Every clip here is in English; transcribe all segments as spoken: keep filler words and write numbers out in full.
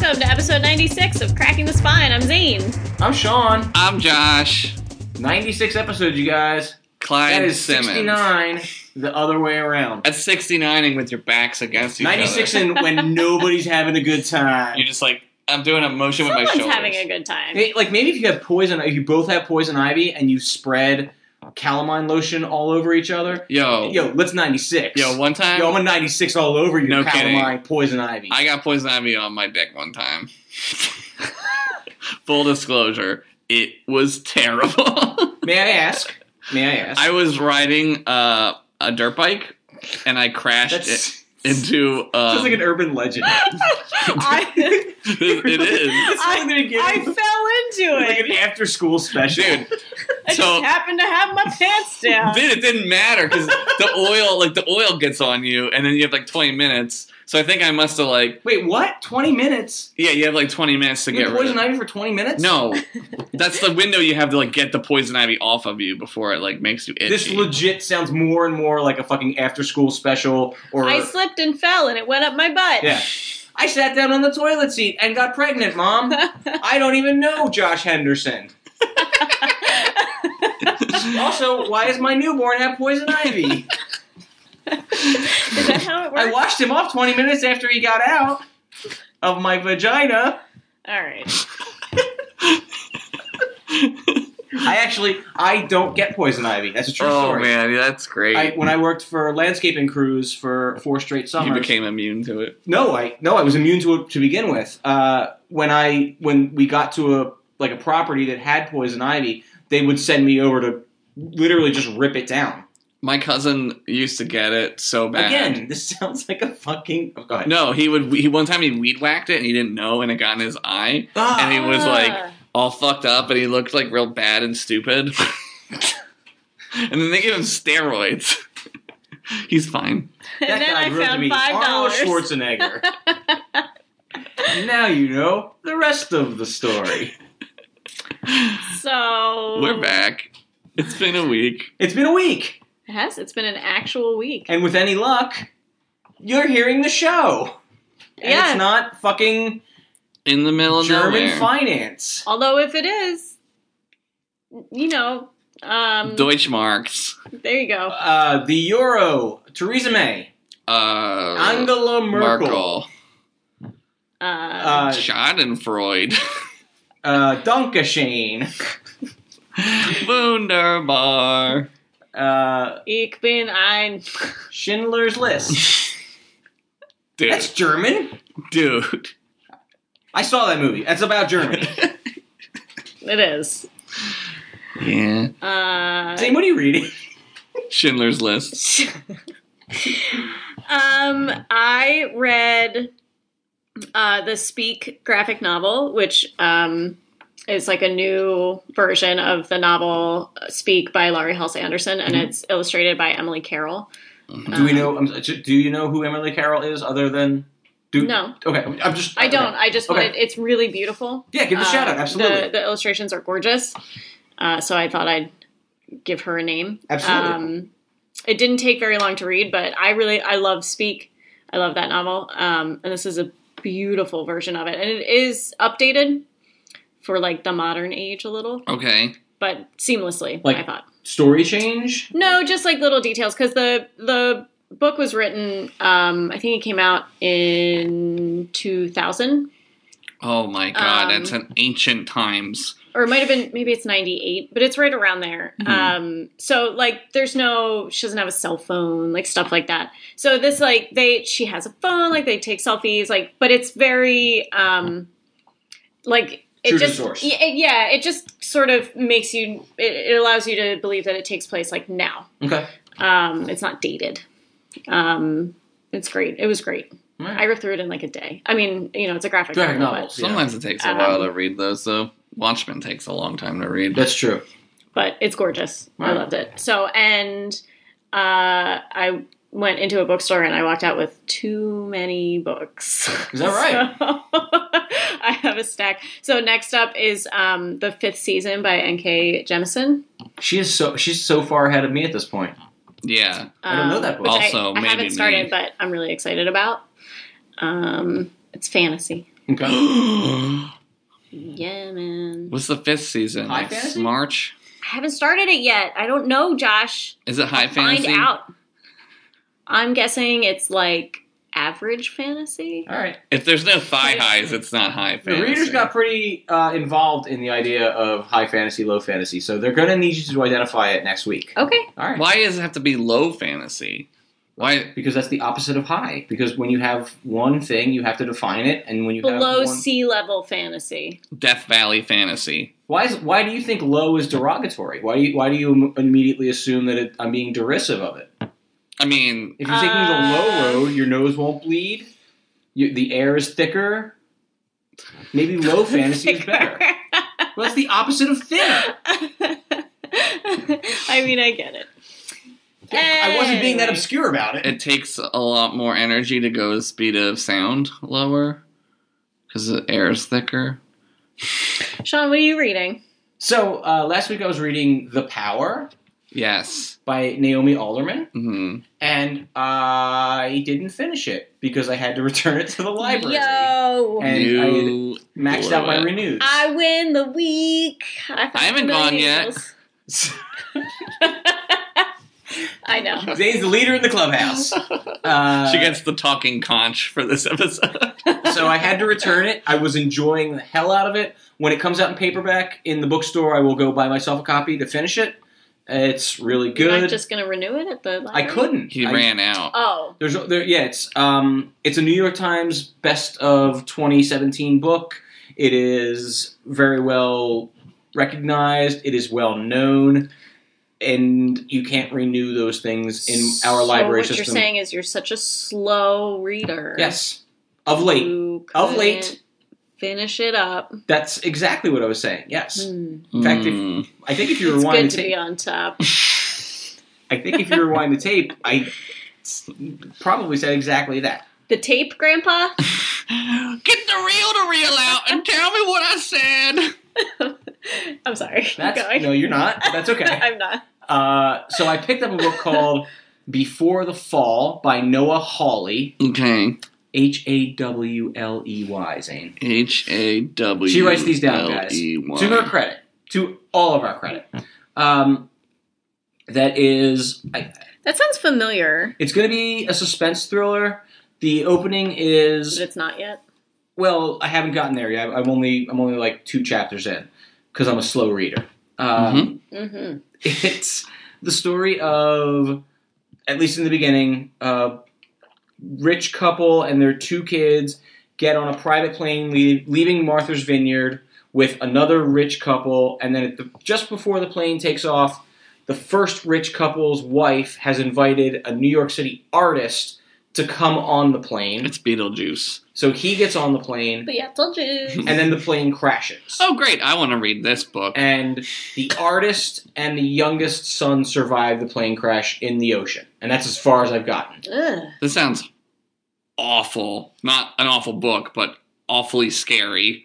welcome to episode ninety-six of Cracking the Spine. I'm Zane. I'm Sean. I'm Josh. ninety-six episodes, you guys. Clyde That is Simmons. sixty-nine the other way around. That's sixty-nining with your backs against each ninety-six other. in when nobody's having a good time. You're just like, I'm doing a motion Someone's with my shoulders. having a good time. Hey, like maybe if you have poison, if you both have poison ivy and you spread calamine lotion all over each other. Yo. Yo, let's ninety-six. Yo, one time. Yo, I'm a ninety-six all over you, No calamine kidding. poison ivy. I got poison ivy on my dick one time. Full disclosure, it was terrible. May I ask? May I ask? I was riding uh, a dirt bike, and I crashed That's it into... Um, sounds like an urban legend. I, it, it is. It's I, like the beginning. I fell into like it. an after-school special. Dude, I so- just happened to have my pants down. Dude, it didn't matter because the oil, like the oil gets on you, and then you have like twenty minutes. So I think I must have like, Wait, what? twenty minutes? yeah, you have like twenty minutes to You get have rid poison of. ivy for twenty minutes? No, that's the window you have to like get the poison ivy off of you before it like makes you itchy. This legit sounds more and more like a fucking after-school special. Or I slipped and fell and it went up my butt. yeah, I sat down on the toilet seat and got pregnant, Mom. I don't even know Josh Henderson. Also, why does my newborn have poison ivy? Is that how it works? I washed him off twenty minutes after he got out of my vagina. All right. I actually, I don't get poison ivy. That's a true Oh story. man, that's great. I, when I worked for landscaping crews for four straight summers, you became immune to it. No, I no, I was immune to it to begin with. Uh, when I when we got to a like a property that had poison ivy, they would send me over to literally just rip it down. My cousin used to get it so bad. Again, this sounds like a fucking. Oh, go ahead. No, he would. He one time he weed whacked it and he didn't know, and it got in his eye, Ah. and he was like Ah. all fucked up, and he looked like real bad and stupid. And then they gave him steroids. He's fine. And That then guy I grew up to found be five Arnold dollars. Schwarzenegger. Now you know the rest of the story. So We're back. It's been a week. It's been a week, It has. It's been an actual week. and with any luck, you're hearing the show. And Yeah. it's not fucking In the middle of German nowhere. finance. Although if it is, you know, um, Deutschmarks. there you go. Uh, the Euro, Theresa May, Uh, Angela Merkel, Merkel. Uh, uh, Schadenfreude. uh, Dankeschön, Wunderbar. uh, ich bin ein. Schindler's List. Dude. That's German? Dude. I saw that movie. That's about Germany. It is. Yeah. Uh, Zane, what are you reading? Schindler's List. um, I read uh, the Speak graphic novel, which um, is like a new version of the novel Speak by Laurie Halse Anderson, and Mhm. it's illustrated by Emily Carroll. Do we know? Um, do you know who Emily Carroll is? Other than do No. Okay, I'm just. I don't. okay. I just Okay. wanted. It's really beautiful. Yeah, give the Uh, shout out. Absolutely, The, the illustrations are gorgeous. Uh, so I thought I'd give her a name. absolutely. Um, it didn't take very long to read, but I really I love Speak. I love that novel, um, and this is a beautiful version of it, and it is updated for like the modern age a little, Okay. but seamlessly. Like- I thought Story change. no, just like little details because the the book was written. Um, I think it came out in two thousand. Oh my god, Um, that's an ancient times. Or it might have been, maybe it's ninety-eight, but it's right around there. Mhm. Um, so, like, there's no, she doesn't have a cell phone, like, stuff like that. So this, like, they, she has a phone, like, they take selfies, like, but it's very, um, like, it True to just, source. yeah, it, yeah, it just sort of makes you, it, it allows you to believe that it takes place, like, now. Okay. Um, it's not dated. Um, it's great. It was great. All right. I read through it in, like, a day. I mean, you know, it's a graphic, Graphic novel, novels. but, Yeah. Sometimes it takes a Um, while to read those, though. Watchmen takes a long time to read. That's true. but it's gorgeous. I Right. loved it. So, and uh, I went into a bookstore and I walked out with too many books. Is that right? So, I have a stack. So next up is um, the fifth season by N K Jemisin. She is so she's so far ahead of me at this point. Yeah. I don't know um, that book. which Also, I, I maybe haven't started, me. but I'm really excited about. Um, it's fantasy. Okay. Yeah, man. What's the fifth season? High Like fantasy? March? I haven't started it yet. I don't know, Josh. Is it high I'll fantasy? Find out. I'm guessing it's like average fantasy. All right. If there's no thigh highs, it's not high The fantasy. readers got pretty uh, involved in the idea of high fantasy, low fantasy, so they're going to need you to identify it next week. Okay. All right. Why does it have to be low fantasy? Why? Because that's the opposite of high. Because when you have one thing, you have to define it, and when you Below have one... sea level fantasy. Death Valley fantasy. Why is why do you think low is derogatory? Why do you why do you im- immediately assume that it, I'm being derisive of it? I mean, If you're taking Uh, the low road, your nose won't bleed. You, the air is thicker. Maybe low fantasy is better. Well, that's the opposite of thinner. I mean, I get it. I wasn't being that Anyway. obscure about it. it takes a lot more energy to go the speed of sound lower because the air is thicker. Sean, what are you reading? So uh, last week I was reading The Power Yes. by Naomi Alderman, hmm and I didn't finish it because I had to return it to the library. Yo! And you Maxed blew out my it. renews. I win the week. I, I haven't gone yet. I know. Zane's the leader in the clubhouse. Uh, She gets the talking conch for this episode. so I had to return it. I was enjoying the hell out of it. When it comes out in paperback in the bookstore, I will go buy myself a copy to finish it. It's really You're not good. just going to renew it at the library? I couldn't. He I, ran out. Oh. There's there, yeah. It's um. It's a New York Times best of twenty seventeen book. It is very well recognized. It is well known, and you can't renew those things in our library so what system. you're saying is you're such a slow reader. Yes, of late. You Of late. couldn't Finish it up. That's exactly what I was saying. Yes. Hmm. In fact, if, Mm. I think if you It's rewind good the to tape, be on top. I think if you rewind the tape, I probably said exactly that. The tape, Grandpa? Get the reel to reel out and tell me what I said. I'm sorry. Keep That's going. no, you're not. That's okay. I'm not. Uh, so I picked up a book called Before the Fall by Noah Hawley. Okay. H A W L E Y, Zane. H A W. She writes these down, guys. L E Y. To her credit. To all of our credit. Um, that is... I, That sounds familiar, it's going to be a suspense thriller. The opening is... but it's not yet. Well, I haven't gotten there yet. I'm only I'm only like two chapters in because I'm a slow reader. Um, Mm-hmm. It's the story of, at least in the beginning, a rich couple and their two kids get on a private plane leave, leaving Martha's Vineyard with another rich couple, and then at the, just before the plane takes off, the first rich couple's wife has invited a New York City artist to come on the plane. It's Beetlejuice. So he gets on the plane, But yeah, I told you. and then the plane crashes. Oh, great. I want to read this book. And the artist and the youngest son survive the plane crash in the ocean. And that's as far as I've gotten. Ugh. This sounds awful. Not an awful book, but awfully scary.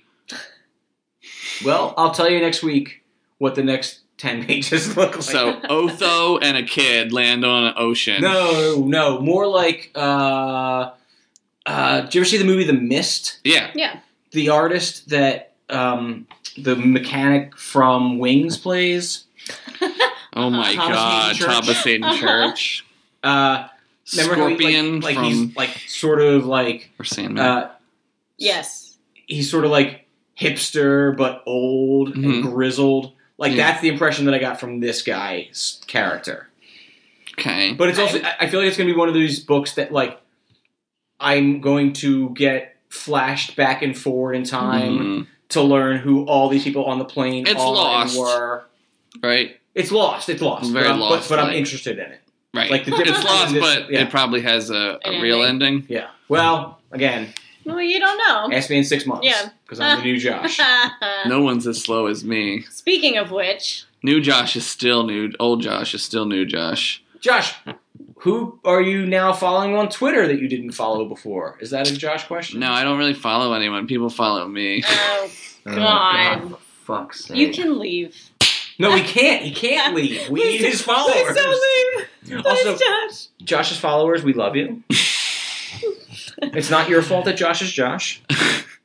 Well, I'll tell you next week what the next ten pages look like. So, Otho and a kid land on an ocean. No, no. More like, uh... Uh, did you ever see the movie The Mist? Yeah. Yeah. The artist that, um... the mechanic from Wings plays? Oh my Thomas god. Hayden Church. Thomas Hayden Uh-huh. Church. Uh... Remember how he, Scorpion like, like from... he's, like, sort of, like... or Sandman. Uh, Yes. he's sort of like hipster but old Mhm. and grizzled. Like Yeah. that's the impression that I got from this guy's character. okay. But it's also I I feel like it's going to be one of these books that like I'm going to get flashed back and forward in time Mhm. to learn who all these people on the plane It's are Lost. and were. Right? It's lost. It's lost. Very but I'm, lost, But, but I'm like- interested in it. Right. Like the difference it's lost, between this- but yeah. it probably has a, a An real ending. ending. Yeah. Well, again, Well, you don't know. ask me in six months. Yeah. Because I'm the new Josh. No one's as slow as me. Speaking of which, New Josh is still new. Old Josh is still new Josh. Josh, who are you now following on Twitter that you didn't follow before? Is that a Josh question? No, I don't really follow anyone. People follow me. oh Oh, God. for fuck's sake. You can leave. No, he can't. He can't leave. We need his followers. Please don't leave. Also- Please, Josh. Josh's followers, we love you. It's not your fault that Josh is Josh.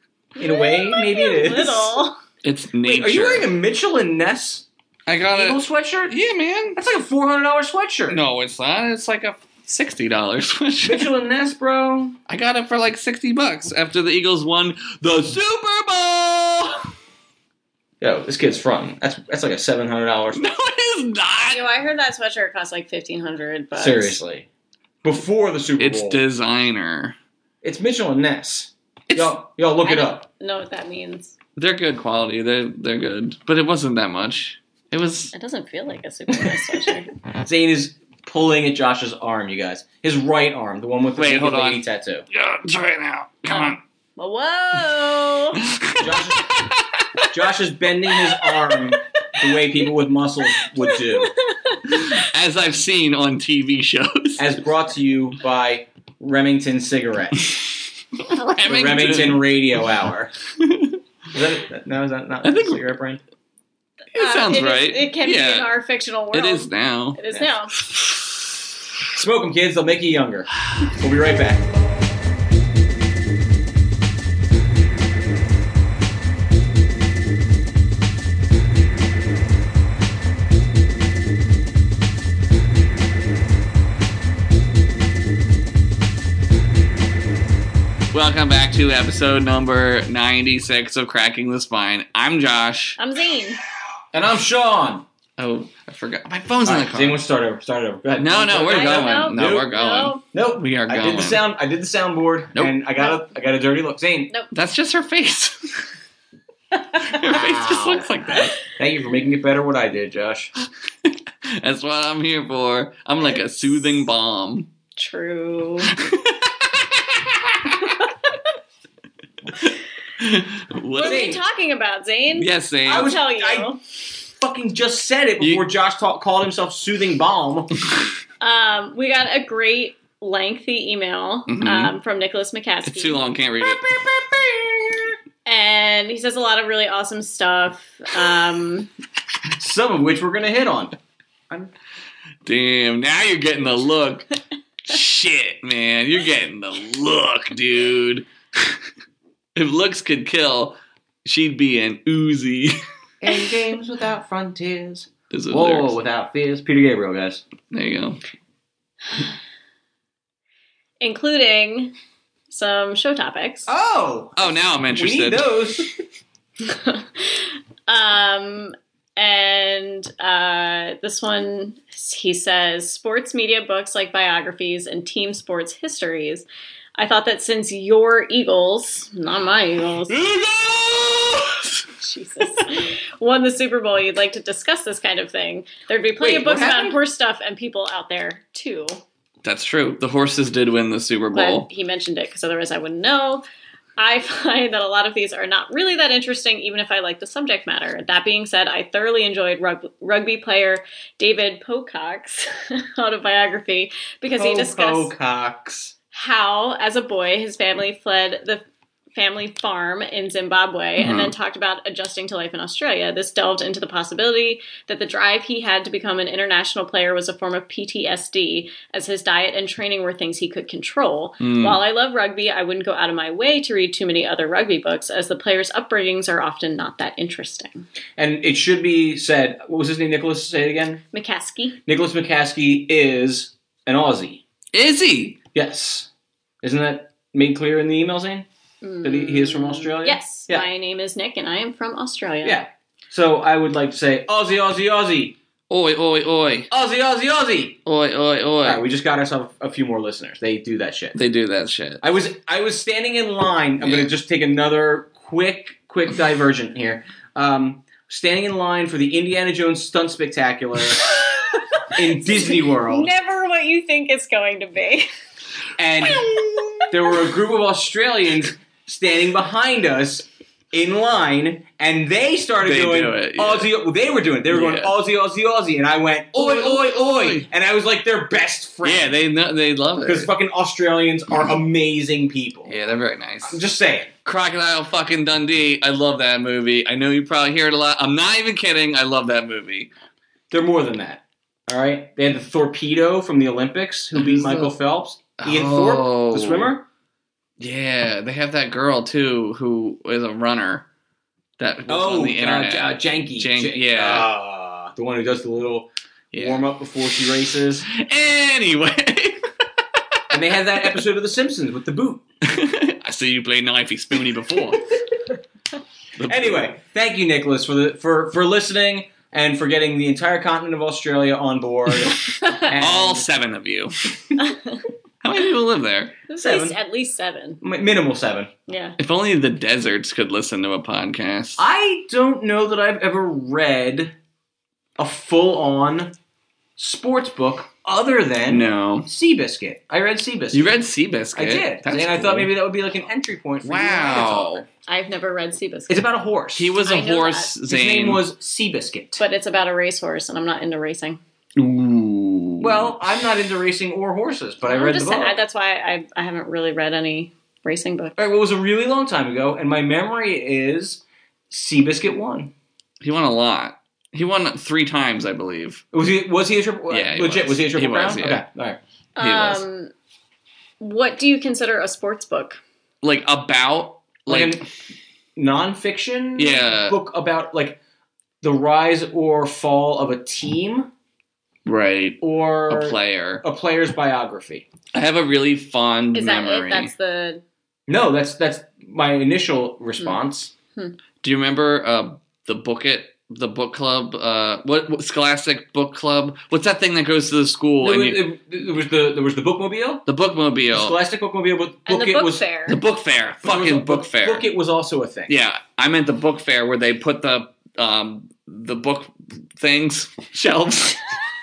In a way, maybe it is. Little. It's nature. Wait, are you wearing a Mitchell and Ness I got Eagle it. sweatshirt? Yeah, man. That's like a four hundred dollars sweatshirt. No, it's not. It's like a sixty dollars sweatshirt. Mitchell and Ness, bro. I got it for like sixty bucks after the Eagles won the Super Bowl. Yo, this kid's fronting. That's that's like a seven hundred dollars. No, it is not. Yo, I heard that sweatshirt cost like fifteen hundred bucks. Seriously. Before the Super It's Bowl. designer. It's Mitchell and Ness. It's, Y'all, y'all look I it don't up. know what that means. They're good quality. They're they're good, but it wasn't that much. It was. It doesn't feel like a super nice sweatshirt. Zane is pulling at Josh's arm, you guys. His right arm, the one with the Wait, naked hold on. lady tattoo. Yeah, try it now. Come Whoa! Josh is, Josh is bending his arm the way people with muscles would do. on. As I've seen on T V shows. As brought to you by Remington Cigarette. Remington. The Remington Radio Hour. Is that, no, is that not I think- a cigarette brand? It Uh, sounds it is- right. it can yeah. be in our fictional world. It is now. It is Yeah. now. Smoke them, kids. They'll make you younger. We'll be right back. Welcome back to episode number ninety-six of Cracking the Spine. I'm Josh. I'm Zane. And I'm Sean. Oh, I forgot. My phone's in All the right, car. Zane, let's start over. Start over. Go ahead. No, no, we're I going. know. No, Nope. we're going. No. Nope. We are I going. did the sound. I did the soundboard, Nope. and I got a. I got a dirty look. Zane, That's just her face. Her face just looks like that. thank you for making it better what I did, Josh. That's what I'm here for. I'm like a soothing balm. True. What are What? we talking about, Zane? Yes, Zane. I I'll was- tell you. I- Fucking just said it You- before Josh ta- called himself soothing balm. Um, we got a great lengthy email Mhm. um, from Nicholas McCaskey. It's too long. Can't read it. And he says a lot of really awesome stuff. Um, Some of which we're gonna hit on. Damn. Now you're getting the look. Shit, man. You're getting the look, dude. If looks could kill, she'd be an Uzi. In games without frontiers. Those are Whoa, lyrics. without fears. Peter Gabriel, guys. There you go. including some show topics. Oh! Oh, now I'm We interested. need those. um, and uh, this one, he says, sports media books like biographies and team sports histories. I thought that since your Eagles, not my Eagles, Jesus, won the Super Bowl, you'd like to discuss this kind of thing. There'd be plenty Wait, of books what about happened? horse stuff and people out there, too. That's true. The horses did win the Super Bowl. But he mentioned it because otherwise I wouldn't know. I find that a lot of these are not really that interesting, even if I like the subject matter. That being said, I thoroughly enjoyed rug- rugby player David Pocock's autobiography because he discussed Cox. how, as a boy, his family fled the family farm in Zimbabwe Mhm. and then talked about adjusting to life in Australia. This delved into the possibility that the drive he had to become an international player was a form of P T S D, as his diet and training were things he could control. Mm. While I love rugby, I wouldn't go out of my way to read too many other rugby books, as the players' upbringings are often not that interesting. And it should be said, what was his name, Nicholas? Say it again. McCaskey? Nicholas McCaskey is an Aussie. Is he? Yes. Isn't that made clear in the email, Zane? That he- he is from Australia? Yes. Yeah. My name is Nick, and I am from Australia. Yeah. So I would like to say, Aussie, Aussie, Aussie. Oi, oi, oi. Aussie, Aussie, Aussie. Oi, oi, oi. All right, we just got ourselves a few more listeners. They do that shit. They do that shit. I was I was standing in line. I'm Yeah. going to just take another quick quick divergent here. Um, standing in line for the Indiana Jones Stunt Spectacular in Disney World, Never what you think it's going to be. and there were a group of Australians standing behind us in line, and they started They doing do it, yeah. Aussie. Well, they were doing it. They were going Yeah. Aussie, Aussie, Aussie, and I went oi, oi, oi, and I was like their best friend. Yeah, they know, they love it. Because fucking Australians are amazing people. Yeah, they're very nice. I'm just saying. Crocodile fucking Dundee. I love that movie. I know you probably hear it a lot. I'm not even kidding. I love that movie. They're more than that. All right? They had the torpedo from the Olympics who beat Who's Michael the- Phelps. Ian Oh. Thorpe, the swimmer. Yeah, they have that girl too who is a runner that was Oh, on the internet. Uh, uh, Janky. Jank- Jan- yeah. Uh, the one who does the little Yeah. warm up before she races. Anyway. And they had that episode of The Simpsons with the boot. I see you play Knifey Spoony before. The Anyway, thank you, Nicholas, for the for, for listening and for getting the entire continent of Australia on board. And all seven of you. How many people live there? At Seven. least, at least seven. mi- minimal seven. Yeah. If only the deserts could listen to a podcast. I don't know that I've ever read a full-on sports book other than No. Seabiscuit. I read Seabiscuit. You read Seabiscuit? I did. That's and I cool. thought maybe that would be like an entry point for you. Wow. I've never read Seabiscuit. It's about a horse. He was a I know horse, that. His Zane. name was Seabiscuit. But it's about a racehorse, and I'm not into racing. Ooh. Well, I'm not into racing or horses, but I I'm read just the book. saying, I, that's why I, I haven't really read any racing books. All right, well, it was a really long time ago, and my memory is Seabiscuit won. He won a lot. He won three times, I believe. Was he? Was he a triple? Yeah, he legit. was. Was he a triple He crown? was, yeah. Okay, all right. He was. Um, what do you consider a sports book? Like, about, Like, like, a nonfiction Yeah. book about like the rise or fall of a team right, or a player. a player's biography. I have a really fond Is that memory. it? That's the... No, that's that's my initial response. Do you remember uh, the Book It, the book club? Uh, what, what Scholastic Book Club? What's that thing that goes to the school? There, and was, you, it, there was the there was the bookmobile, the the Bookmobile, Scholastic bookmobile, but And book the it book was fair. the Book Fair, there was fucking a- Book Fair. Book it was also a thing. Yeah, I meant the Book Fair where they put the um, the book things shelves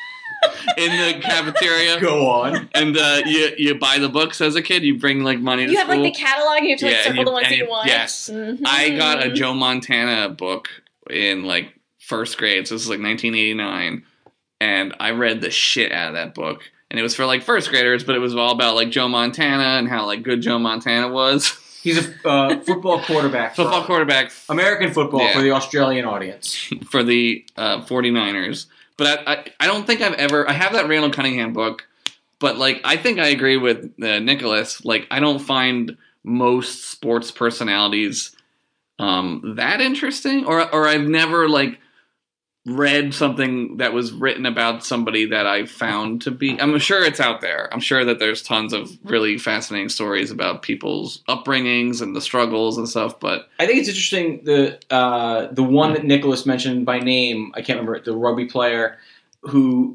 in the cafeteria. Go on. And uh, you you buy the books as a kid. You bring like money to You have school. like the catalog, and you have to like, Yeah, circle you- the ones and that you you- want. yes. Mhm. I got a Joe Montana book in like first grade, so this is like nineteen eighty-nine, and I read the shit out of that book. And it was for like first graders, but it was all about like Joe Montana and how like good Joe Montana was. He's a uh, football quarterback. for- Football quarterback American football Yeah. for the Australian audience. for the uh, 49ers. But I, I I don't think I've ever I have that Randall Cunningham book, but like I think I agree with uh, Nicholas. Like I don't find most sports personalities um, that interesting, or or I've never like read something that was written about somebody that I found to be. I'm sure it's out there. I'm sure that there's tons of really fascinating stories about people's upbringings and the struggles and stuff. But I think it's interesting the uh, the one that Nicholas mentioned by name. I can't remember it. The rugby player who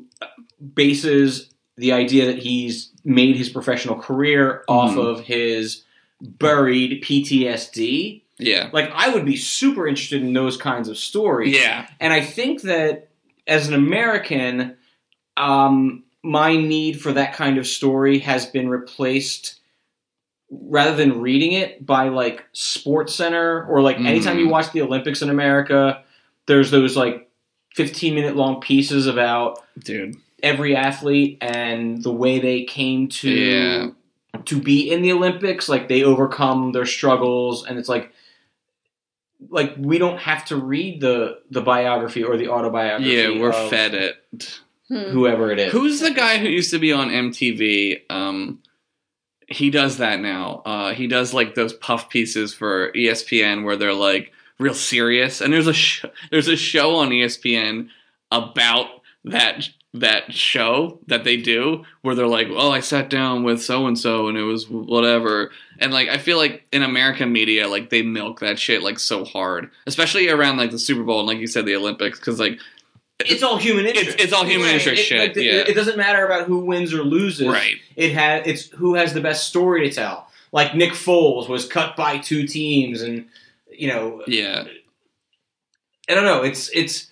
bases the idea that he's made his professional career off Mhm. of his buried P T S D. yeah, Like I would be super interested in those kinds of stories. yeah, And I think that as an American, um, my need for that kind of story has been replaced rather than reading it by like Sports Center or like anytime Mhm. you watch the Olympics in America, there's those like fifteen minute long pieces about dude. every athlete and the way they came to Yeah. to be in the Olympics. Like they overcome their struggles, and it's like like we don't have to read the the biography or the autobiography. Yeah, we're of fed it. Hmm. whoever it is. Who's the guy who used to be on M T V? Um, he does that now. Uh, he does like those puff pieces for E S P N where they're like real serious. And there's a sh- there's a show on E S P N about that that show that they do where they're like, oh, I sat down with so and so and it was whatever. And like I feel like in American media, like they milk that shit like so hard, especially around like the Super Bowl and like you said, the Olympics, because like. It's all human interest. It's- it's all human interest it, shit, like, it- yeah. It doesn't matter about who wins or loses. Right. It has. It's who has the best story to tell. Like Nick Foles was cut by two teams, and you know, Yeah. I don't know. It's it's.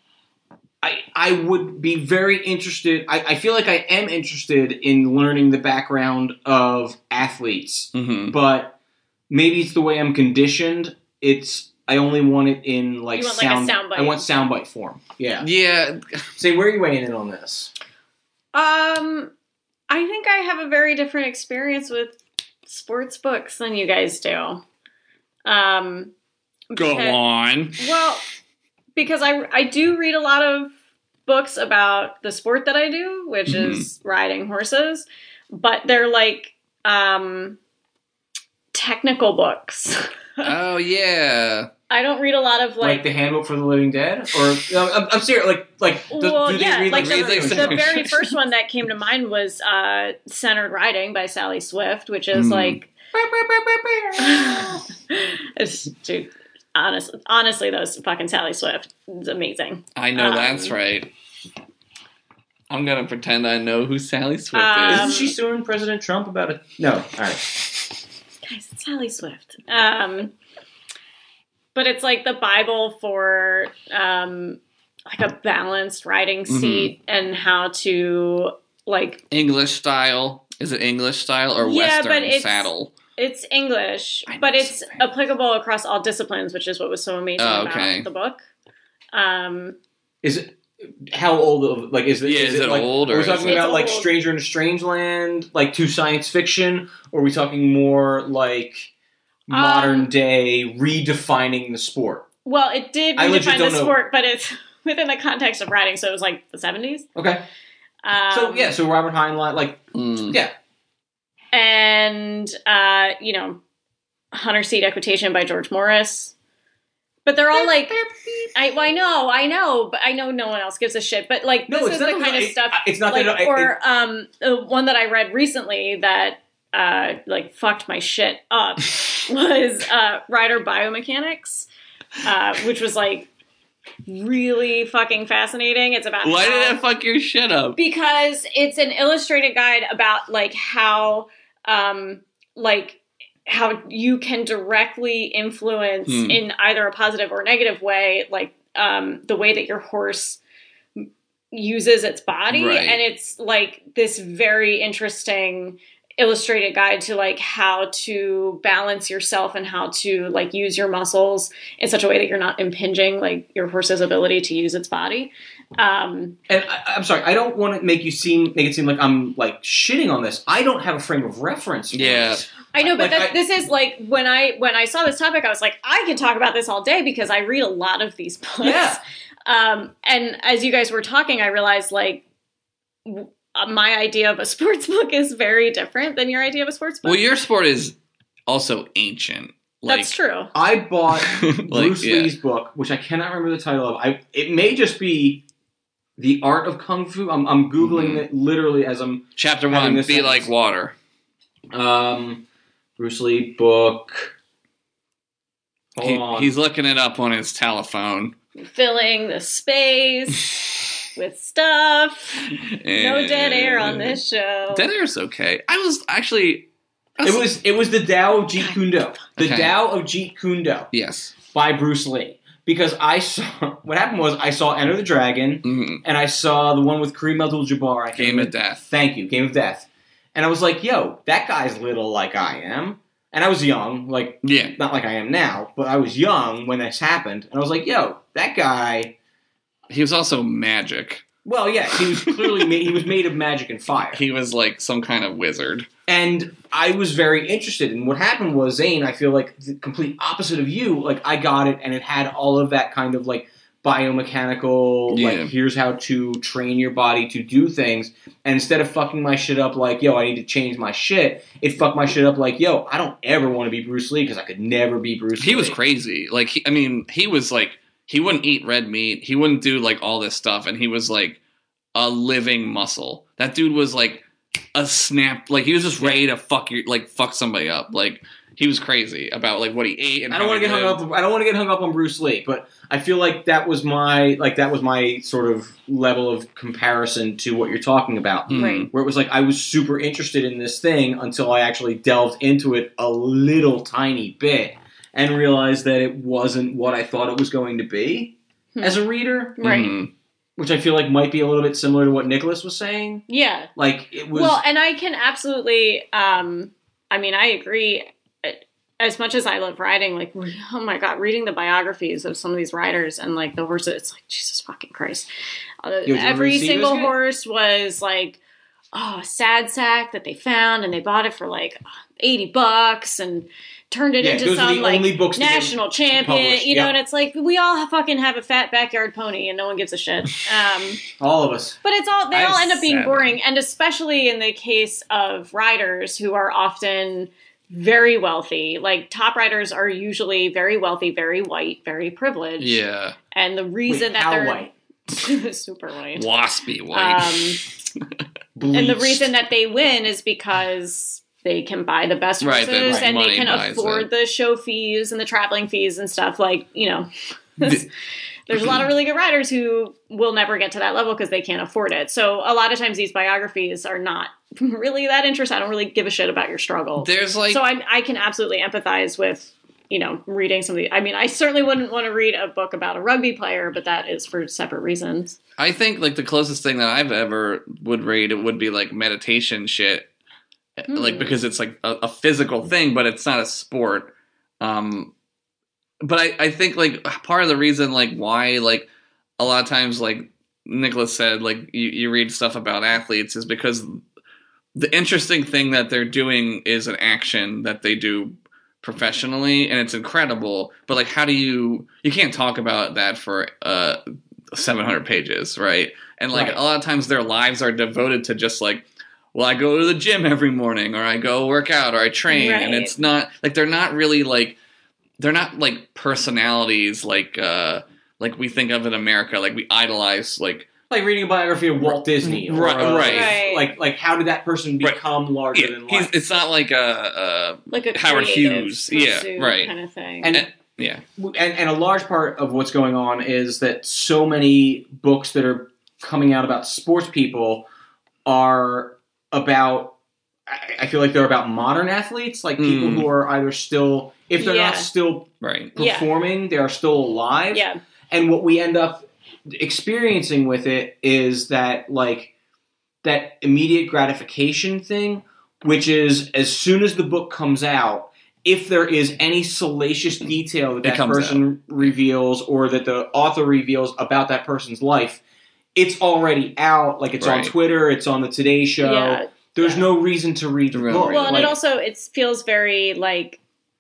I I would be very interested. I, I feel like I am interested in learning the background of athletes, hmm but maybe it's the way I'm conditioned. It's I only want it in like You want, like, a sound. soundbite. I want soundbite form. Yeah. Yeah. Say, where are you weighing in on this? Um, I think I have a very different experience with sports books than you guys do. Um, Go because- on. Well, because I I do read a lot of books about the sport that I do, which Mhm. is riding horses, but they're like um technical books. Oh yeah. I don't read a lot of Like, like, the Handbook for the Living Dead, or no, I'm, I'm serious. Like, like, do, well, do they yeah, read like, like, the, read, like, the some- very first one that came to mind was uh, Centered Writing by Sally Swift, which is Mm. like, it's, dude, honest, honestly, those fucking Sally Swift is amazing. I know Um, that's right. I'm gonna pretend I know who Sally Swift Um, is. Isn't she suing President Trump about it? No. All right. Guys, it's Sally Swift. Um, but it's like the Bible for um, like a balanced writing Mm-hmm. seat and how to like. English style. Is it English style or Yeah, Western but it's- saddle? It's English, I know but it's something. applicable across all disciplines, which is what was so amazing Oh, okay. about the book. Um, Is it how old? Of, like, is it? Yeah, is, is it like, old, Are or we is talking it- about It's like old. Stranger in a Strange Land, like to science fiction, or are we talking more like modern Um, day redefining the sport? well, it did I legit redefine the don't know. sport, but it's within the context of writing, so it was like the seventies. Okay. Um, So yeah, so Robert Heinlein, like Mm. yeah, and uh, you know, Hunter Seat Equitation by George Morris. But they're all like, I, well, I know, I know, but I know no one else gives a shit. But like, no, this it's is not the that- kind of it- stuff, It's not like, that. I- I- or um, the one that I read recently that uh, like fucked my shit up was uh, Rider Biomechanics, uh, which was like really fucking fascinating. It's about Why how- did that fuck your shit up? because it's an illustrated guide about like how um like how you can directly influence Hmm. in either a positive or negative way like um the way that your horse m- uses its body, Right. and it's like this very interesting illustrated guide to like how to balance yourself and how to like use your muscles in such a way that you're not impinging like your horse's ability to use its body. Um, And I, I'm sorry, I don't want to make you seem make it seem like I'm like shitting on this. I don't have a frame of reference. For Yeah. this. I know, but Like, that, I- this is like when I when I saw this topic, I was like, I could talk about this all day because I read a lot of these books. Yeah. Um, and as you guys were talking, I realized like w- uh, my idea of a sports book is very different than your idea of a sports book. Well, your sport is also ancient. Like, That's true. I bought like, Bruce yeah. Lee's book, which I cannot remember the title of. I it may just be The Art of Kung Fu. I'm, I'm googling Mhm. it literally as I'm Chapter having one, this be sentence. like water. um Bruce Lee book. Hold He, on. he's looking it up on his telephone. Filling the space with stuff. No dead air on this show. Dead air's okay. I was actually. I It was it was the Tao of Jeet Kune Do. The Okay. Tao of Jeet Kune Do Yes. by Bruce Lee. Because I saw what happened was I saw Enter the Dragon hmm and I saw the one with Kareem Abdul-Jabbar. I can't Game remember- of Death. Thank you, Game of Death. And I was like, yo, that guy's little like I am. And I was young, like, Yeah. not like I am now, but I was young when this happened. And I was like, yo, that guy, He was also magic. well, yeah, he was clearly made, he was made of magic and fire. He was like some kind of wizard. And I was very interested. And what happened was, Zane, I feel like the complete opposite of you. Like, I got it, and it had all of that kind of, like, biomechanical, Yeah. like, here's how to train your body to do things. And instead of fucking my shit up like, yo, I need to change my shit, it fucked my shit up like, yo, I don't ever want to be Bruce Lee because I could never be Bruce Lee. He was crazy. Like, he, I mean, he was like, he wouldn't eat red meat. He wouldn't do like all this stuff. And he was like a living muscle. That dude was like a snap. Like, he was just ready to fuck your, like, fuck somebody up. Like, he was crazy about like what he ate. And I don't how want to he get hung lived. up. I don't want to get hung up on Bruce Lee, but I feel like that was my like that was my sort of level of comparison to what you're talking about. Mm. Right. Where it was like I was super interested in this thing until I actually delved into it a little tiny bit and realized that it wasn't what I thought it was going to be Hmm. as a reader, Right. Mhm. which I feel like might be a little bit similar to what Nicholas was saying. Yeah. Like it was. Well, and I can absolutely, um, I mean, I agree. As much as I love writing, like, oh my God, reading the biographies of some of these writers and, like, the horses, it's like, Jesus fucking Christ. Uh, Yo, did you every ever see single this guy? horse was, like, oh, a sad sack that they found, and they bought it for, like, eighty bucks and turned it Yeah, into those are some, the like, only books that they national champion, published, you know, yeah. and it's like, we all fucking have a fat backyard pony, and no one gives a shit. Um, all of us. But it's all they I all have end up being seven. boring, and especially in the case of writers who are often very wealthy. Like, top writers are usually very wealthy, very white, very privileged. Yeah. And the reason Wait, that how they're white? super white. Waspy white. Um, and the reason that they win is because they can buy the best Right, horses the and money they can buys afford it. the show fees and the traveling fees and stuff. Like, you know, there's a lot of really good writers who will never get to that level because they can't afford it. So a lot of times these biographies are not really that interesting. I don't really give a shit about your struggle. There's like so I, I can absolutely empathize with, you know, reading some of the, I mean, I certainly wouldn't want to read a book about a rugby player, but that is for separate reasons. I think like the closest thing that I've ever would read it would be like meditation shit, Hmm. like because it's like a, a physical thing, but it's not a sport. Um, but I, I think like part of the reason like why like a lot of times like Nicholas said like you, you read stuff about athletes is because the interesting thing that they're doing is an action that they do professionally and it's incredible. But like how do you you can't talk about that for uh seven hundred pages, right? And like Right. a lot of times their lives are devoted to just like, well, I go to the gym every morning or I go work out or I train. Right. And it's not like they're not really like they're not like personalities like uh like we think of in America. Like we idolize like like reading a biography of Walt Disney, or, Right, uh, right. Right. Like, like how did that person Right. become larger yeah, than he's, life? it's not like a, Like a Howard creative Hughes. Yeah, pursuit right. kind of thing. And a yeah. and, and a large part of what's going on is that so many books that are coming out about sports people are about, I I feel like they're about modern athletes, like people Mm. who are either still, if they're Yeah. not still Right. Yeah. performing, they are still alive. yeah. And what we end up experiencing with it is that, like, that immediate gratification thing, which is as soon as the book comes out, if there is any salacious detail that It that comes person reveals or that the author reveals about that person's life, it's already out. Like, it's on Right. Twitter, it's on the Today Show. Yeah. There's yeah. no reason to read the Right. book. Well, and Like, it also it feels very like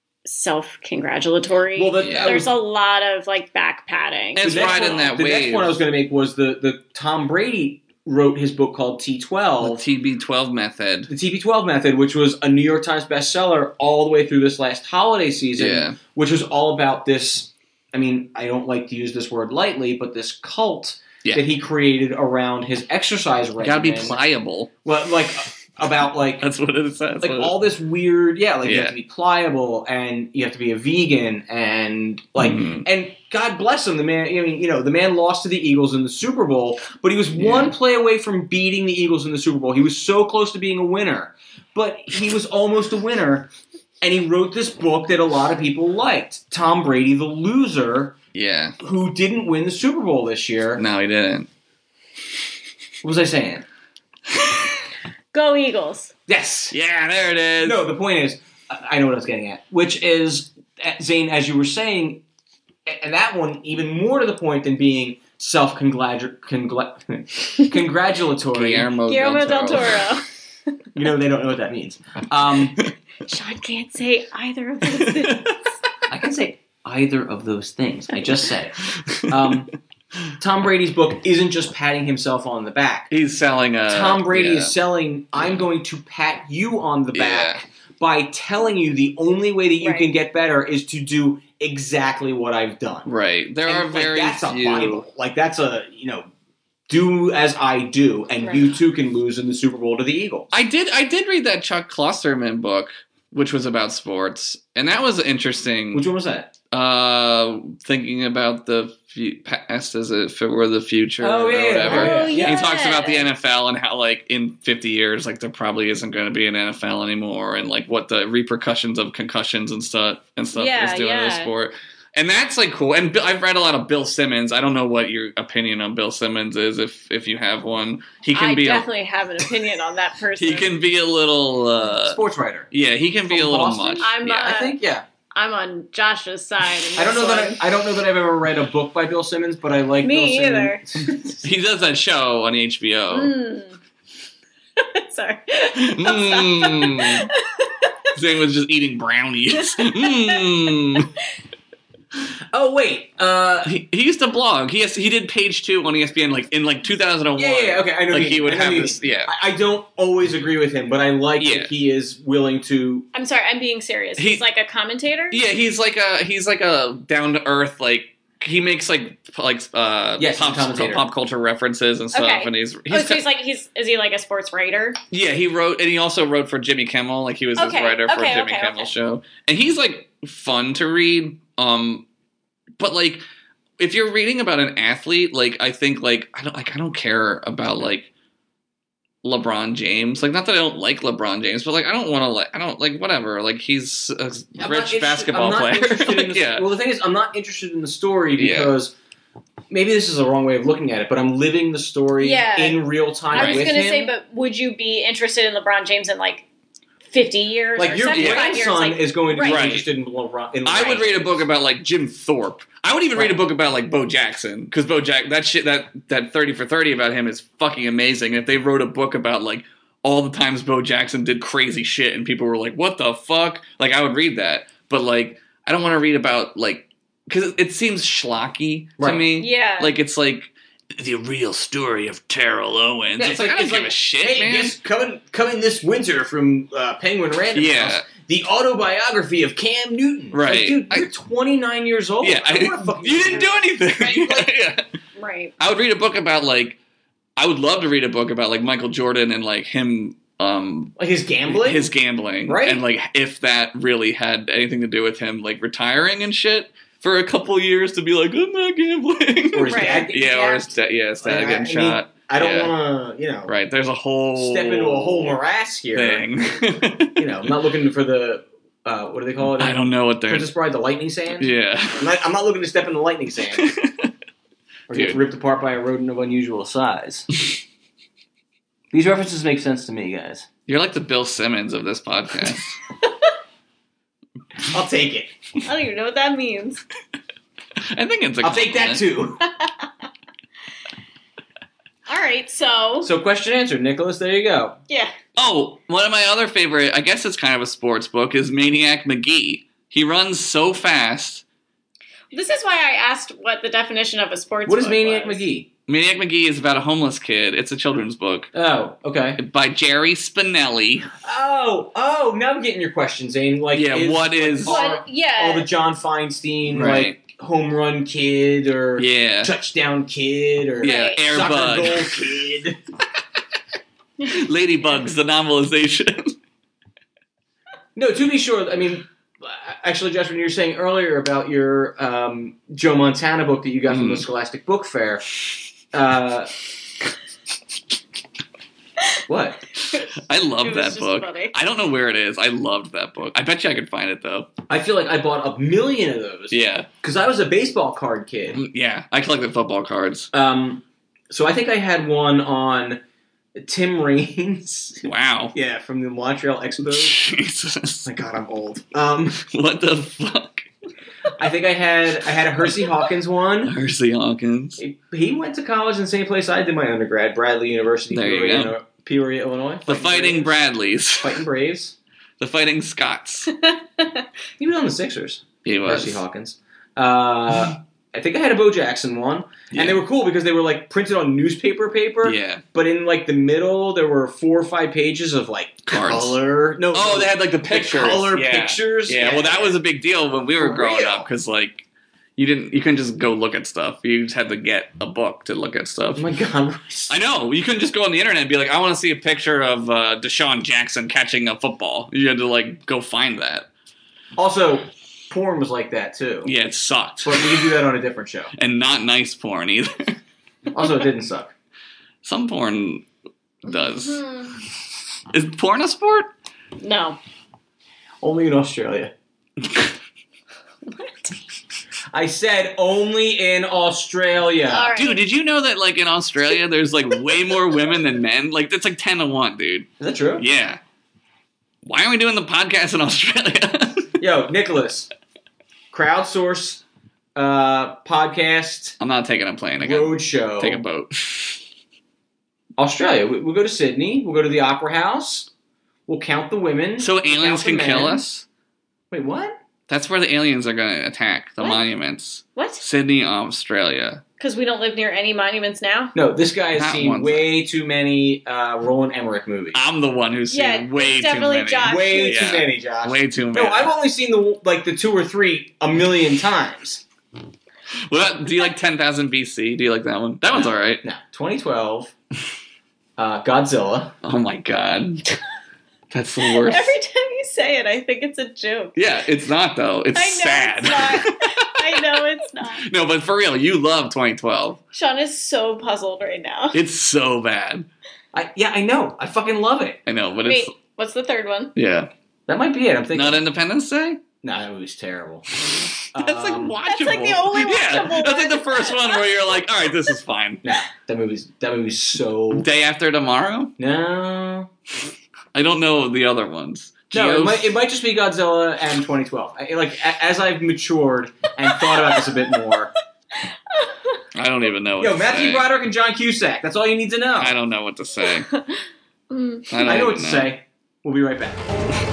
self-congratulatory. well, that, Yeah. that There's was, a lot of like back patting. It's the next riding one- that the wave. next point I was going to make was the, the Tom Brady wrote his book called T The twelve. T B twelve method. The T B twelve method, which was a New York Times bestseller all the way through this last holiday season, Yeah. which was all about this. I mean, I don't like to use this word lightly, but this cult Yeah. that he created around his exercise You regimen. gotta be pliable. Well, like about like That's what it says. like all this weird, yeah, like you Yeah. have to be pliable and you have to be a vegan and like Mhm. and God bless him, the man. I mean, you know, the man lost to the Eagles in the Super Bowl, but he was one Yeah. play away from beating the Eagles in the Super Bowl. He was so close to being a winner, but he was almost a winner. And he wrote this book that a lot of people liked, Tom Brady, the loser, Yeah. who didn't win the Super Bowl this year. No, he didn't. What was I saying? Go Eagles. Yes. Yeah, there it is. No, the point is, I I know what I was getting at, which is, uh, Zane, as you were saying, and that one even more to the point than being self-congratulatory. Guillermo, Guillermo del Toro. Toro. You know, they don't know what that means. Um, Sean can't say either of those things. I can say either of those things. I just said it. Um, Tom Brady's book isn't just patting himself on the back. He's selling a. Tom Brady yeah. is selling, I'm going to pat you on the back Yeah. by telling you the only way that you Right. can get better is to do exactly what I've done. Right. There And, are like, very that's few. a Bible. Like, that's a, you know, do as I do, and Right. you too can lose in the Super Bowl to the Eagles. I did. I did read that Chuck Klosterman book, which was about sports, and that was interesting. Which one was that? Uh, thinking about the fu- past as if it were the future Oh, or yeah, whatever. Oh, yeah. yeah. He talks about the N F L and how, like, in fifty years, like, there probably isn't going to be an N F L anymore, and like what the repercussions of concussions and stuff and stuff Yeah, is doing to the yeah. sport. And that's like cool. And Bill- I've read a lot of Bill Simmons. I don't know what your opinion on Bill Simmons is, if if you have one. He can I be definitely have an opinion on that a, person. he can be a little uh, Sports writer. yeah. He can be From a little Boston? much. I'm, yeah. uh, I think, yeah. I'm on Josh's side. in I don't this know that one. I, I don't know that I've ever read a book by Bill Simmons, but I like Me Bill either. Simmons. He does that show on H B O. Mm. Sorry. Mm. Zane was just eating brownies. Mm. Oh wait, uh, He, he used to blog. He has, he did page two on E S P N like in like two thousand one. yeah, yeah, yeah, okay, I know. Like who he you- would I know have who you this. mean. Yeah. I, I don't always agree with him, but I like Yeah. that he is willing to. I'm sorry, I'm being serious. He- He's like a commentator? Yeah, he's like a he's like a down to earth like he makes like p- like uh Yes, he's a pop, commentator. pop culture references and stuff, Okay. and he's Oh, he's so he's like, he's, is he like a sports writer? yeah he wrote and he also wrote for Jimmy Kimmel, like he was his Okay, writer for okay, Jimmy okay, Kimmel's okay. show, and he's like fun to read. Um, but like if you're reading about an athlete, like I think like I don't like I don't care about like LeBron James. Like, not that I don't like LeBron James, but like I don't want to like I don't like whatever. Like he's a I'm not rich interested- basketball I'm not player. interested in Like, the- yeah. Well, the thing is, I'm not interested in the story Yeah. because maybe this is a wrong way of looking at it, but I'm living the story Yeah. in real time I was with going to him. say, but would you be interested in LeBron James in like fifty years like or your seventy-five years? grandson Like, is going to be Right. interested in LeBron. In I would LeBron. read a book about like Jim Thorpe. I would even read a Right. book about like Bo Jackson, because Bo Jack that shit that that thirty for thirty about him is fucking amazing. And if they wrote a book about like all the times Bo Jackson did crazy shit and people were like, "What the fuck?" Like I would read that, but like I don't want to read about like because it seems schlocky Right. to me. yeah. Like it's like the real story of Terrell Owens. Yeah, it's, like, I don't it's give like, a shit, hey, man. guess coming coming this winter from uh, Penguin Random Yeah. House, the autobiography of Cam Newton. Right. Like, dude, I- you're twenty-nine years old. Yeah, I I, don't wanna fucking you didn't do anything. Right, like- yeah. right. I would read a book about like I would love to read a book about like Michael Jordan and like him um like his gambling. his gambling, Right. and like if that really had anything to do with him like retiring and shit for a couple years to be like I'm not gambling. or his Right. dad. getting yeah, or his jacked. dad, yeah, his dad Like, I- getting I mean, shot. I don't Yeah. want to, you know, Right, there's a whole step into a whole morass here. thing. You know, I'm not looking for the uh, what do they call it? I don't know what they're. Princess Bride, the lightning sand. Yeah. I'm not, I'm not looking to step in the lightning sand or get Dude. ripped apart by a rodent of unusual size. These references make sense to me, guys. You're like the Bill Simmons of this podcast. I'll take it. I don't even know what that means. I think it's a I'll take that compliment. too. All right, so, So, question answered, Nicholas. There you go. yeah. Oh, one of my other favorite, I guess it's kind of a sports book, is Maniac McGee. He runs so fast. This is why I asked what the definition of a sports What is book Maniac was. McGee? Maniac McGee is about a homeless kid. It's a children's book Oh, okay. by Jerry Spinelli. Oh, oh, now I'm getting your question, Zane. Like, Yeah, is, what is- all, What, yeah. all the John Feinstein, Right. like, home run kid or Yeah. touchdown kid or Yeah, Right. Air soccer Bud. goal kid? Ladybugs, the novelization. No, to be sure, I mean, actually, Josh, when you were saying earlier about your um, Joe Montana book that you got from the Mm. Scholastic Book Fair, uh, what? I love It was that just book. funny. I don't know where it is. I loved that book. I bet you I could find it, though. I feel like I bought a million of those. Yeah. Because I was a baseball card kid. Yeah. I collected football cards. Um, so I think I had one on Tim Raines. Wow. Yeah, from the Montreal Expos. Jesus. Oh my God, I'm old. Um, What the fuck? I think I had I had a Hersey Hawkins one. Hersey Hawkins. He, he went to college in the same place I did my undergrad, Bradley University, There you Peoria, go. Illi- Peoria, Illinois. The Fighting Braves. Bradleys. Fighting Braves. The Fighting Scots. He was on the Sixers. He was. Hersey Hawkins. Uh, I think I had a Bo Jackson one, Yeah. and they were cool because they were like printed on newspaper paper. Yeah. But in like the middle, there were four or five pages of like Cards. color. No, Oh, no, they had like the the pictures. color yeah. pictures. Yeah, well, that was a big deal when we were For growing real. up because, like, you didn't, you couldn't just go look at stuff. You just had to get a book to look at stuff. Oh my God. I know. You couldn't just go on the internet and be like, I want to see a picture of uh, Deshaun Jackson catching a football. You had to, like, go find that. Also, porn was like that too. Yeah, it sucked. But we can do that on a different show. And not nice porn either. Also, it didn't suck. Some porn does. Hmm. Is porn a sport? No. Only in Australia. What? I said only in Australia. All right. Dude, did you know that, like, in Australia, there's, like, way more women than men? Like, it's like ten to one, dude. Is that true? Yeah. Why are we doing the podcast in Australia? Yo, Nicholas, crowdsource uh, podcast I'm not taking a plane. I got road show. take a boat. Australia. We, we'll go to Sydney. We'll go to the Opera House. We'll count the women. So we'll aliens count the can kill men. us? Wait, what? That's where the aliens are going to attack, the What? monuments. What? Sydney, Australia. Because we don't live near any monuments now? No, this guy has Not seen one way too many uh, Roland Emmerich movies. I'm the one who's seen Yeah, way it's too definitely many. Josh. way Yeah. too many, Josh. Way too many. No, I've only seen the like the two or three a million times. What, do you like ten thousand B C? Do you like that one? That one's alright. No, twenty twelve, uh, Godzilla. Oh my god. That's the worst. Every time you say it, I think it's a joke. Yeah, it's not though. It's I know sad. it's not. I know it's not. No, but for real, you love twenty twelve. Sean is so puzzled right now. It's so bad. I, yeah, I know. I fucking love it. I know, but Wait, it's what's the third one? yeah. That might be it. I'm thinking. Not Independence Day? No, that movie's terrible. That's like Um, watchable. That's like the only Yeah, watchable that's like one. the first one where you're like, all right, this is fine. Nah, that movie's that movie's so Day After Tomorrow? no. I don't know the other ones. No, it Geos- might, it might just be Godzilla and twenty twelve. I, like a, as I've matured and thought about this a bit more. I don't even know what Yo, to Matthew say. Broderick and John Cusack. That's all you need to know. I don't know what to say. Mm. I, don't I know what even to say. We'll be right back.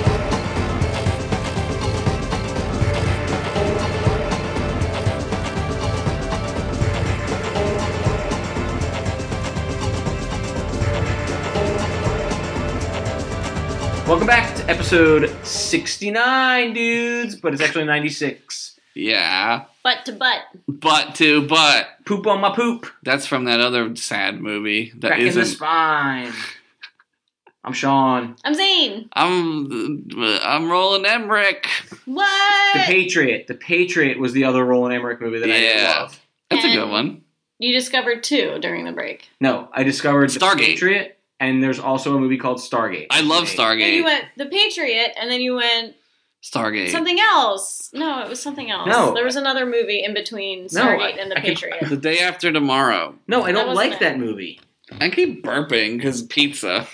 Welcome back to episode sixty-nine, dudes, but it's actually ninety-six. Yeah. Butt to butt. Butt to butt. Poop on my poop. That's from that other sad movie that Back in the isn't. spine. I'm Sean. I'm Zane. I'm I'm Roland Emmerich. What? The Patriot. The Patriot was the other Roland Emmerich movie that I Yeah. love. That's a And- good one. You discovered two during the break. No, I discovered The Stargate. Patriot, and there's also a movie called Stargate. I love Then you Stargate. went The Patriot, and then you went Stargate. something else. No, it was something else. No. There was another movie in between No, Stargate I- and The I can- Patriot. The Day After Tomorrow. No, I That don't wasn't like it. that movie. I keep burping because pizza.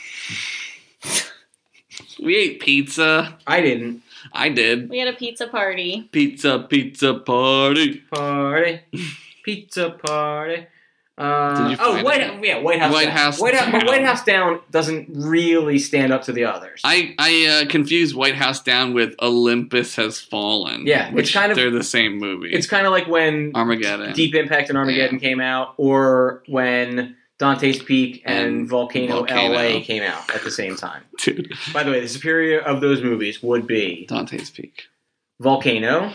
We ate pizza. I didn't. I did. We had a pizza party. Pizza, pizza party. Party. Pizza party. Uh, Did you oh, find White, it? yeah, White House White Down. House White, House, but Down. White House Down doesn't really stand up to the others. I I uh, confused White House Down with Olympus Has Fallen. Yeah, it's which kind of- they're the same movie. It's kind of like when Armageddon. Deep Impact and Armageddon came out, or when Dante's Peak and, And Volcano, Volcano. L A came out at the same time. Dude, By the way, the superior of those movies would be Dante's Peak. Volcano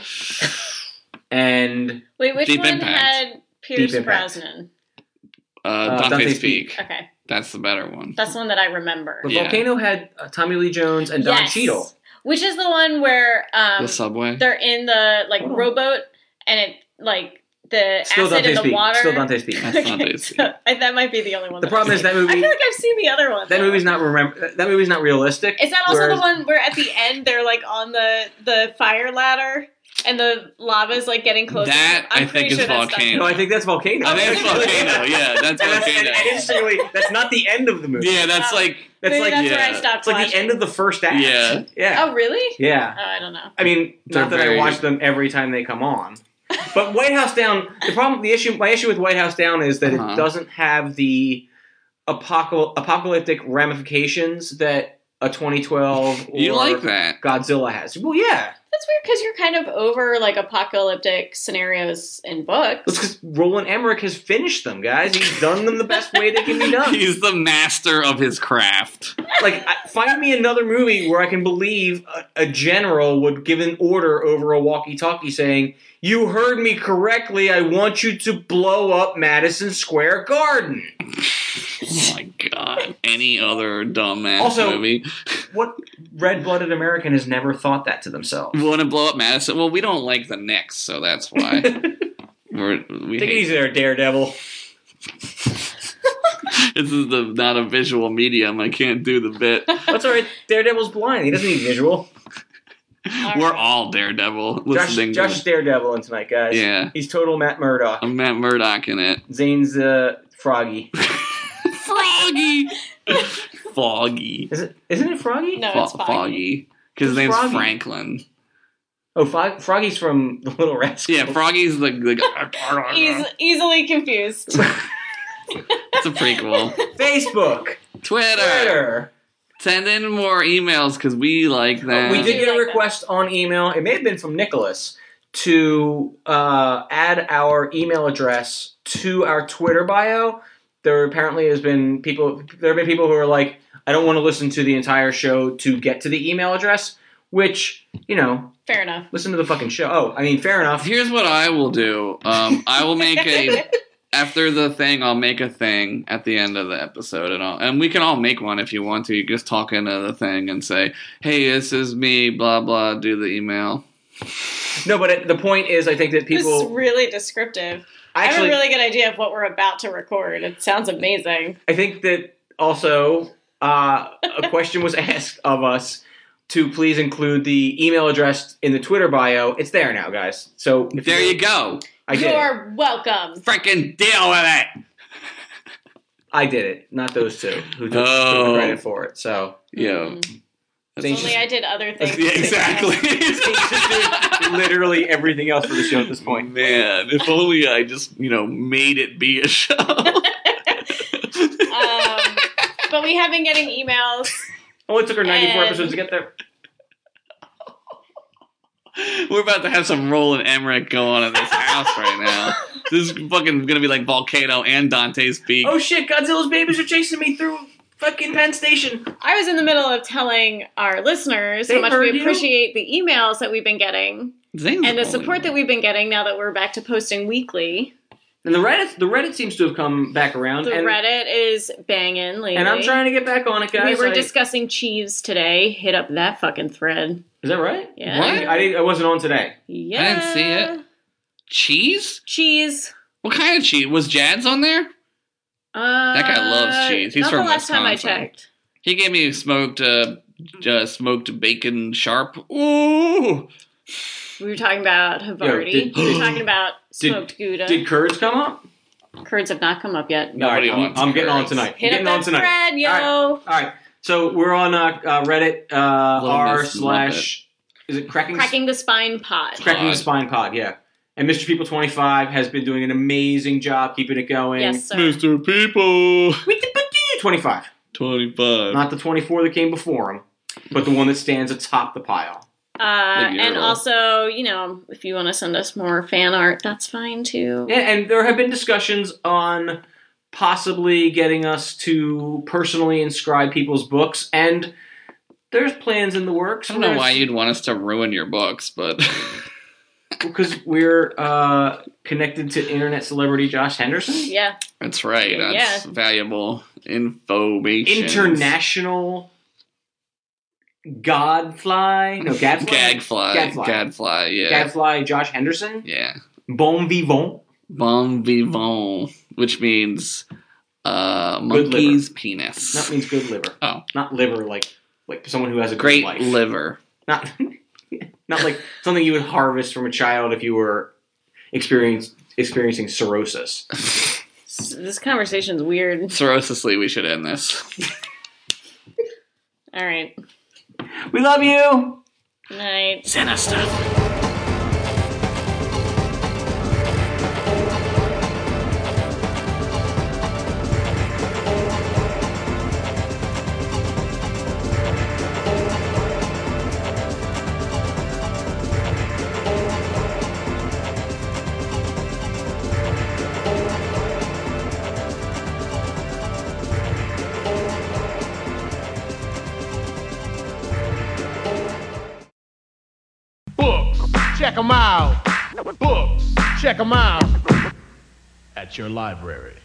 and Wait, which Deep one Impact. had Pierce Deep Impact. Brosnan? Uh, Uh, Dante's, Dante's Peak. Peak. Okay, That's the better one. that's the one that I remember. but Yeah. Volcano had uh, Tommy Lee Jones and Don Yes. Cheadle. Which is the one where um, the subway. they're in the like Hold on. rowboat and it like the Still acid in Dante's the Peak. water. Still Dante's Peak. That's Dante's Peak. so, I, that might be the only one. The that problem I've is that seen. movie- I feel like I've seen the other one. That though. movie's not remember. That movie's not realistic. Is that also whereas- the one where at the end they're like on the the fire ladder and the lava's like getting closer? That, I'm I pretty think, is sure that's Volcano. No, I think that's Volcano. I think it's Oh, really? Volcano. Yeah, that's And, that's, Volcano. and, and interestingly, that's not the end of the movie. Yeah, that's Wow. like that's Maybe like that's where I yeah. stopped it's like the watching. end of the first act. Yeah. yeah, Oh really? yeah. Oh, I don't know. I mean, not They're that very- I watch them every time they come on, but White House Down. The problem, the issue, my issue with White House Down is that Uh-huh. it doesn't have the apocal- apocalyptic ramifications that a twenty twelve or You like that? Godzilla has. Well, yeah, That's weird because you're kind of over like apocalyptic scenarios in books. that's because Roland Emmerich has finished them, guys. He's done them the best way they can be done. He's the master of his craft. Like, I- find me another movie where I can believe a, a general would give an order over a walkie-talkie saying, "You heard me correctly. I want you to blow up Madison Square Garden." Oh my god. Any other dumbass Also- movie. What red-blooded American has never thought that to themselves? Want to blow up Madison? Well, we don't like the Knicks, so that's why. We're, we Take it hate- easy there, Daredevil. This is the not a visual medium. I can't do the bit. That's all right. Daredevil's blind. He doesn't need visual. All We're right. all Daredevil Josh, listening Josh to is Daredevil in tonight, guys. Yeah. He's total Matt Murdock. I'm Matt Murdock in it. Zane's uh, Froggy. Froggy! Foggy. Is it? Isn't it Froggy? No, Fo- it's Foggy. Foggy. Because his Who's name's Froggy? Franklin. Oh, Fog- Froggy's from The Little Rascals. Yeah, Froggy's the... the Eas- easily confused. It's a prequel. Facebook. Twitter. Twitter. Send in more emails because we like them. We did get a like request on email. It may have been from Nicholas to uh, add our email address to our Twitter bio. There apparently has been people. There have been people who are like, I don't want to listen to the entire show to get to the email address. Which, you know, Fair enough. listen to the fucking show. Oh, I mean, fair enough. Here's what I will do. Um, I will make a after the thing. I'll make a thing at the end of the episode, and I'll, and we can all make one if you want to. You just talk into the thing and say, "Hey, this is me." Blah blah. Do the email. No, but it, the point is, I think that This is people really descriptive. I actually. have a really good idea of what we're about to record. It sounds amazing. I think that also uh, a question was asked of us to please include the email address in the Twitter bio. It's there now, guys. So if There you go. I did. It. You're welcome. Freaking deal with it. I did it, not those two who took, Oh. took the credit for it. So Yeah. Mm. They Only just- I did other things. Yeah, exactly. He's just doing literally everything else for the show at this point. Man, if only I just, you know, made it be a show. um, but we have been getting emails. Only took her ninety-four And- episodes to get there. We're about to have some Roland Emmerich go on in this house right now. This is fucking gonna be like Volcano and Dante's Peak. Oh shit! Godzilla's babies are chasing me through fucking Penn Station. I was in the middle of telling our listeners They how much heard we you? appreciate the emails that we've been getting Zane's and the only support one. that we've been getting now that we're back to posting weekly. And the Reddit, the Reddit seems to have come back around. The and, Reddit is banging lately. and I'm trying to get back on it, guys. We were I- discussing cheese today. Hit up that fucking thread. Is that right? Yeah. What? I didn't. I wasn't on today. Yeah. I didn't see it. Cheese? Cheese. What kind of cheese? Was Jad's on there? Uh, That guy loves cheese. He's not from the last time I Wisconsin. checked. He gave me smoked, uh, uh smoked bacon sharp. Ooh. We were talking about Havarti. did- we were talking about did- smoked Gouda. Did curds come up? Curds have not come up yet. Nobody All right, wants I'm, I'm getting on curds. tonight. Hit I'm up getting on that tonight. thread, yo. All right. So we're on uh, uh, Reddit uh, Little r Miss slash is it cracking Cracking the Spine Pod. cracking the Pod. spine pod? Yeah. And Mister People twenty-five has been doing an amazing job keeping it going. Yes, sir. Mister People. twenty-five, twenty-five. not the twenty-four that came before him, but the one that stands atop the pile. Uh, The and mural. also, you know, if you want to send us more fan art, that's fine too. Yeah, and there have been discussions on possibly getting us to personally inscribe people's books, and there's plans in the works. I don't know why you'd want us to ruin your books, but Because we're uh, connected to internet celebrity Josh Henderson. Yeah. that's right. Yeah, That's yeah. valuable information. International Godfly. No, Gadfly. Gagfly. Gadfly. Gadfly, yeah. Gadfly Josh Henderson. yeah. Bon vivant. Bon vivant, which means uh, Good monkey's penis. That means good liver. Oh. Not liver like like someone who has a Great good life. liver. Not not like something you would harvest from a child if you were experience, experiencing cirrhosis. This conversation's weird. Cirrhosisly, we should end this. All right. We love you. Good night. Sinister. Books, check them out. Books, check them out. At your library.